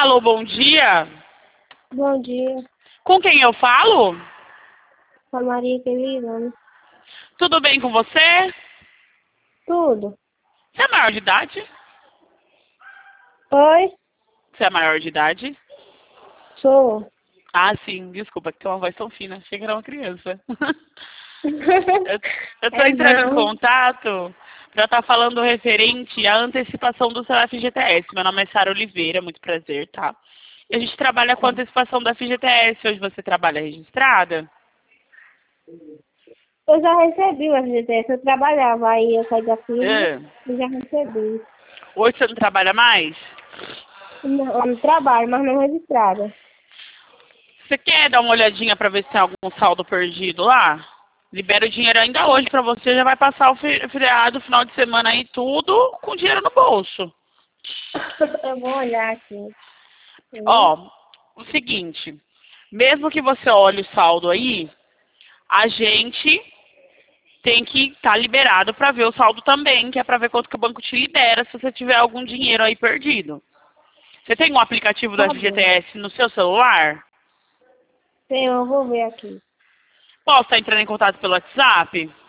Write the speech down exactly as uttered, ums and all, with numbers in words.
Alô, bom dia. Bom dia, Com quem eu falo? com a Maria querida. Tudo bem com você? Tudo. Você é maior de idade? Oi? Você é maior de idade? Sou. Ah, sim, desculpa, que tem uma voz tão fina. Achei que era uma criança. eu, eu tô É entrando em não. contato para estar falando referente à antecipação do seu F G T S. Meu nome é Sara Oliveira, muito prazer, tá? E a gente trabalha com antecipação da F G T S. Hoje você trabalha registrada? Eu já recebi o F G T S, eu trabalhava, aí eu saí da firma É. e já recebi. Hoje você não trabalha mais? Não, eu não trabalho, mas não registrada. Você quer dar uma olhadinha para ver se tem algum saldo perdido lá? Libera o dinheiro ainda hoje para você, já vai passar o fe- feriado, final de semana aí, tudo com dinheiro no bolso. Eu vou olhar aqui. Hum. Ó, o seguinte, mesmo que você olhe o saldo aí, a gente tem que estar liberado para ver o saldo também, que é para ver quanto que o banco te libera se você tiver algum dinheiro aí perdido. Você tem um aplicativo do Tá bom. F G T S no seu celular? Tem, eu vou ver aqui. Posso estar entrando em contato pelo WhatsApp?